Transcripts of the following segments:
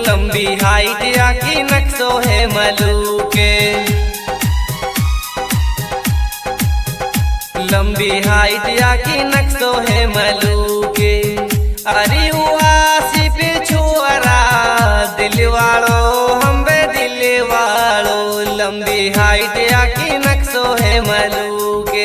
लंबी हाइट आकी नक्शो है मलू के, लंबी हाइट आकी नक्शो है मलू के। अरे हुआसी पे छुआरा दिल वालो हम बे दिल वालो, लंबी हाइट आकी नक्शो है मलू के।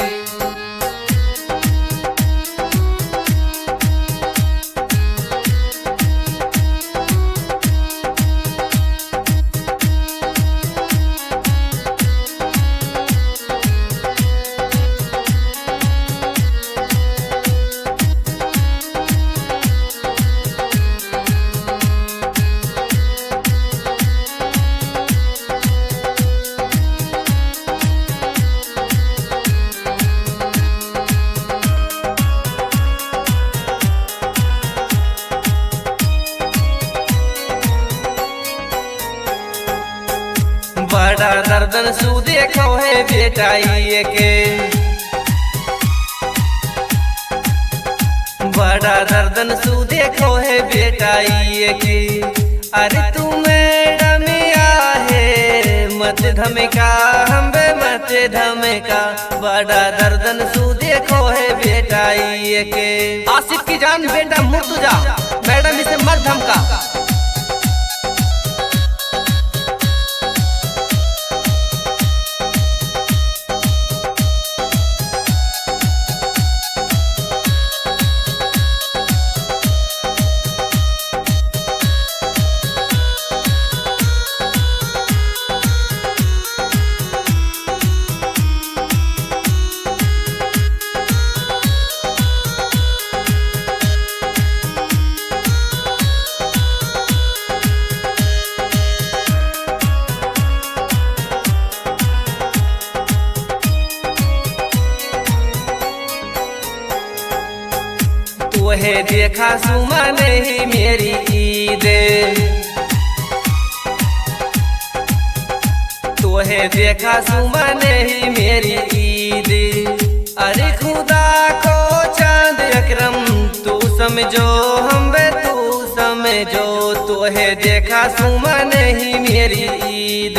बड़ा दर्दन सू देखो है बेटा ये के, बड़ा दर्दन सू देखो है बेटा ये के। अरे तू मैडम आहे मत धमका हम बे मत धमका, बड़ा दर्दन सू देखो है बेटा ये के। आसिफ की जान बेटा मुर्तजा मैडम इसे मत धमका। तोहे देखा सुमा नहीं मेरी ईद, तोहे देखा सुमा नहीं मेरी ईद। अरे खुदा को चांद अकरम तू समझो हम बे तू समझो, तोहे देखा सुमा नहीं मेरी ईद।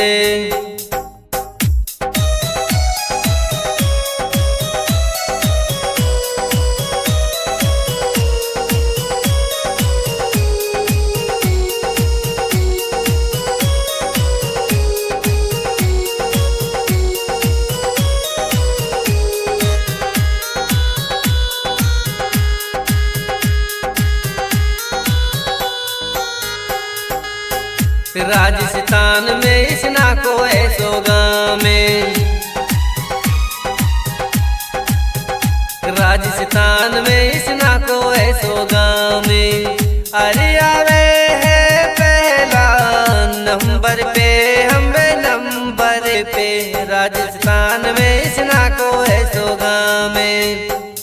राजस्थान में इसना को ऐसो गाँव में, राजस्थान में इसना को ऐसो गाँव में। अरे आवे है पहला नंबर पे हम बे नंबर पे, राजस्थान में इसना को ऐसो गाँव में।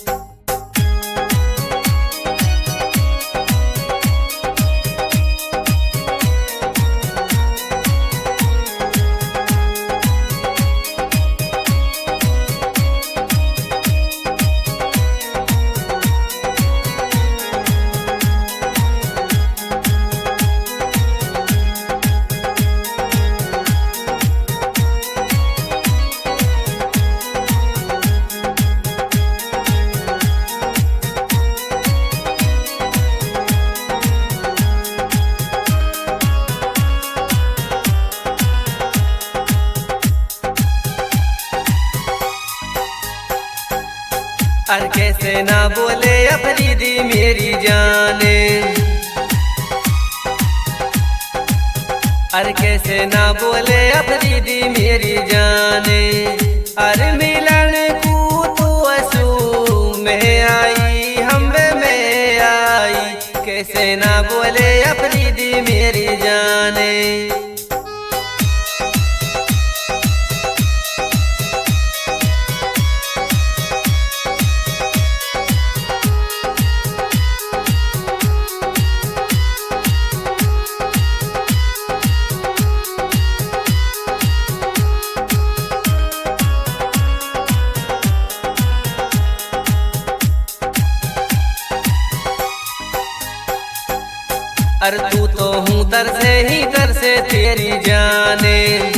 अरे कैसे ना बोले अफरीदी मेरी जाने, अरे कैसे ना बोले अफरीदी मेरी जाने। अरे मिलन को तू असू में आई हम में आई, कैसे ना बोले अफरीदी मेरी जाने। अरे तू तो हूँ दर से तेरी जाने।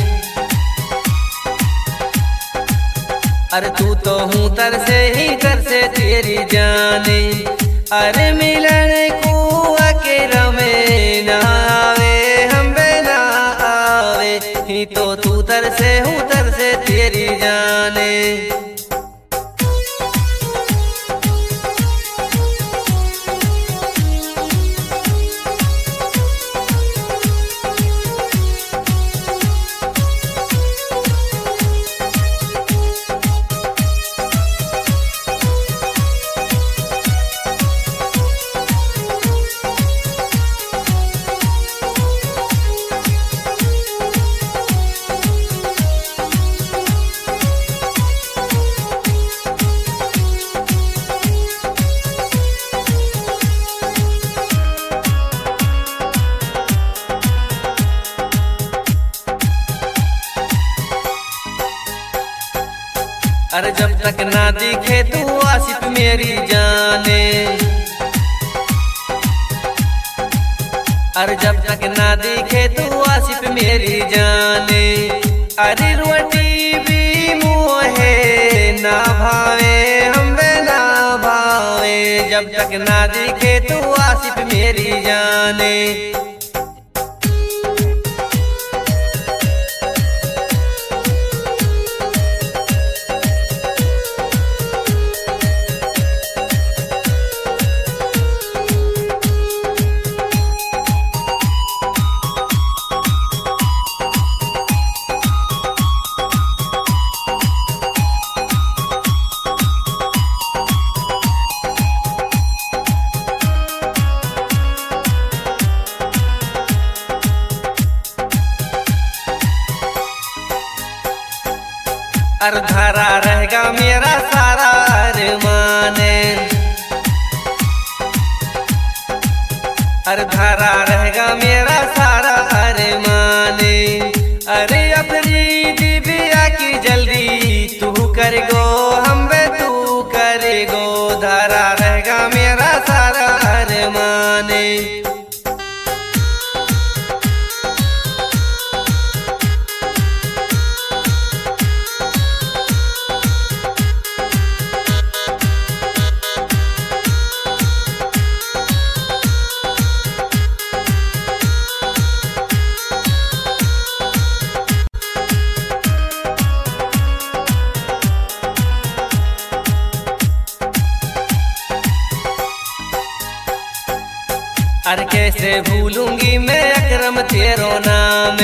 अरे तू तो हूँ दर से तेरी जाने। अरे मिलन को अकेला में ना आवे हम ना आवे ही तो तू दर से तेरी जाने। अरे जब तक ना दिखे तू आसिफ मेरी जाने। अरे जब तक ना दिखे तू आसिफ मेरी जाने। अरे रोटी भी मोहे ना भावे हम ना भावे जब तक ना दिखे तू आसिफ मेरी जाने। अरे धरा रहेगा मेरा सारा अरमाने। अरे धरा रहेगा मेरा सारा अरमाने। अरे अफरीदी बिया की जल्दी तू कर गो हम तू कर गो धरा रहेगा मेरा सारा अरमाने। अरे कैसे भूलूंगी मैं अकरम तेरो नाम।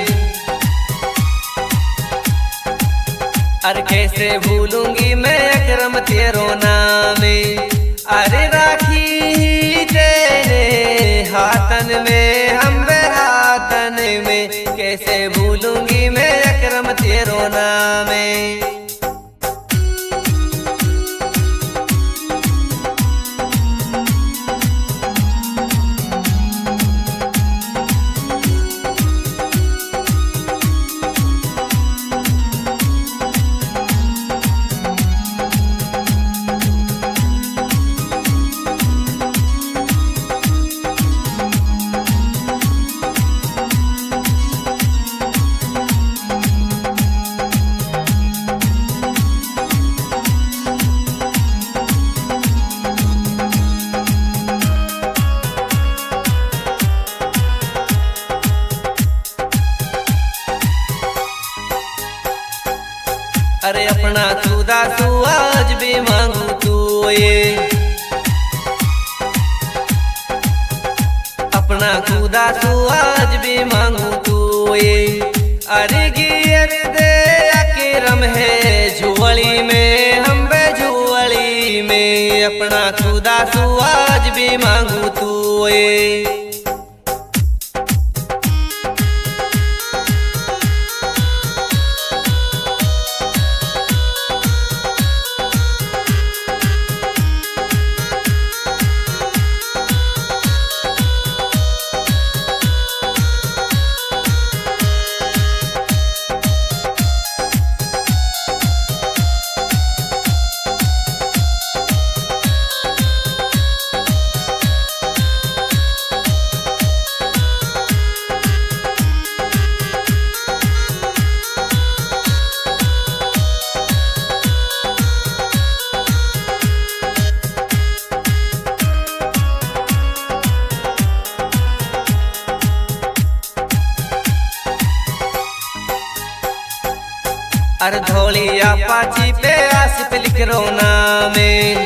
अरे कैसे भूलूंगी मैं अकरम तेरो नाम। अरे राखी तेरे हाथन में हम हाथन में कैसे भूलूंगी मैं अकरम तेरो नाम। अरे अपना खुदा तू आज भी मांगू तू ये। अपना खुदा तू आज भी मांगू तू ये। अरे गियर दे अकरम है झुवली में हम झुवली में अपना खुदा तू आज भी मांगू तू ये। अरे धौलिया पाची पे आसिफ लिख रोना में,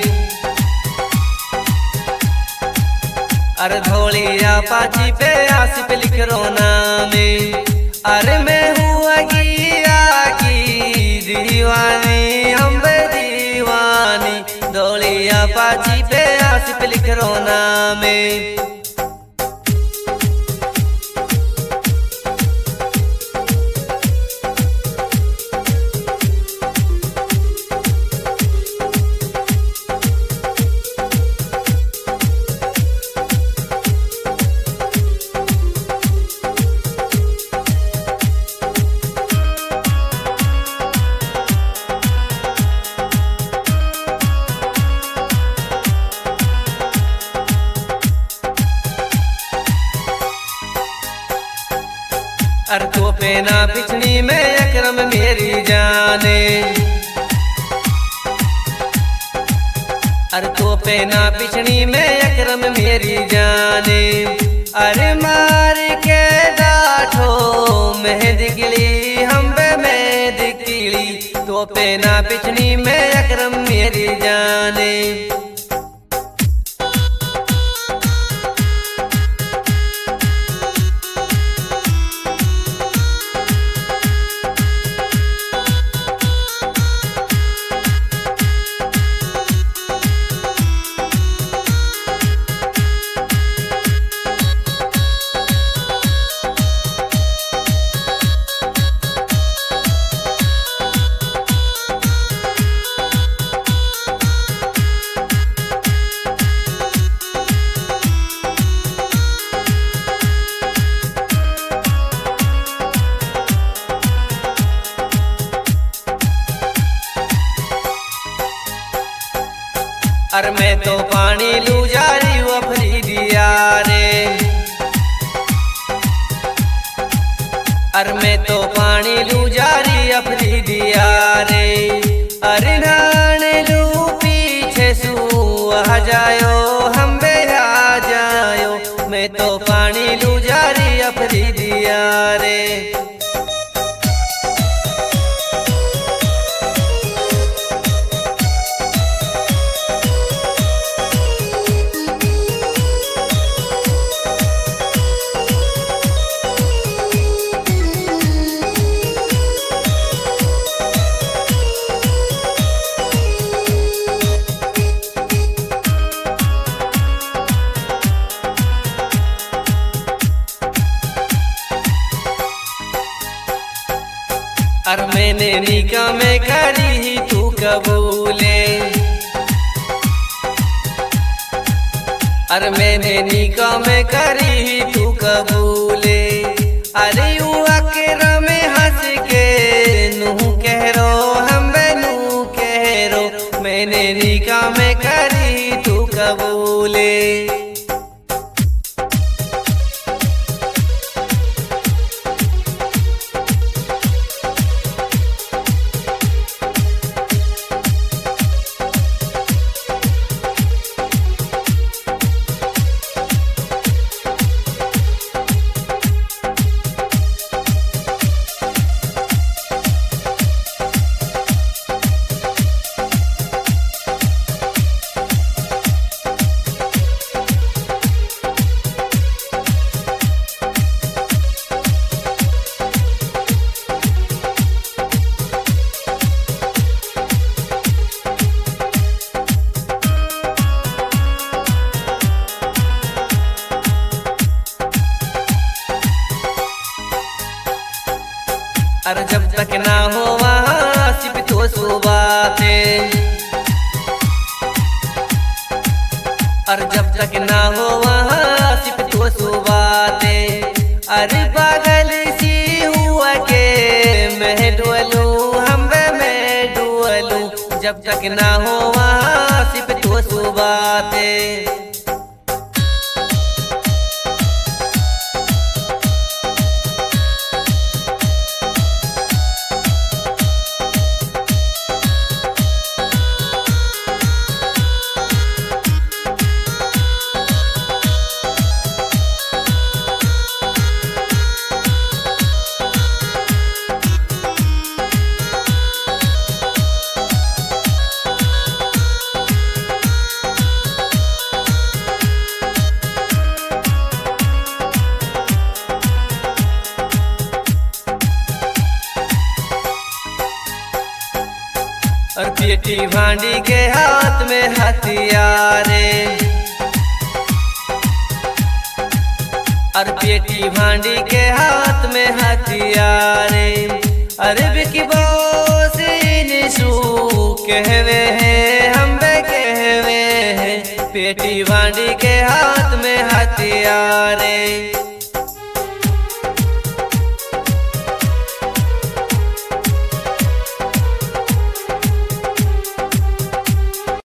अरे धौलिया पाची पे आसिफ लिख रोना में। अरे मैं हुआ गिया की दीवानी, हम दीवानी, धौलिया पाची पे आसिफ लिख रोना में। अरे तो पेना पिछनी में अकरम मेरी जाने, अरे तो पेना पिछनी में अकरम मेरी जाने। अरे मार के डाठो मेहंदी गिली, हम बे मेहंदी गिली, तो पेना पिछनी में अकरम मेरी जाने। अरे मैं तो पानी लू जा रही हूँ अफरीदिया रे, अरे मैं तो पानी लू जा रही अफरीदिया रे। अरे नाने लू पीछे सू आ जायो, हम बे आ जायो, मैं तो पानी लू जा रही अफरीदिया रे। अरे मैंने निकाह में करी ही तू कबूले, अरे मैंने निकाह में करी ही तू कबूले। अरे युवा के रमे हंस के नू कह रो, हम नू कह रो, मैंने निकाह में करी ही तू कबूले। अरे जब तक ना हो वहाँ सिर्फ तो सुबातें, अरे जब तक ना हो वहाँ सिर्फ तो सुबातें। अरे पागल सी हुआ के मैं डुअलू, हम मैं डुअलू, जब तक ना हो वहाँ सिर्फ तो सुबातें। पेटी भांडी के हाथ में हथियारे, और पेटी भांडी के हाथ में हथियारे। अरे विकी बॉस निशु कहवे हैं हम बे कहवे हैं, पेटी भांडी के हाथ में हथियारे।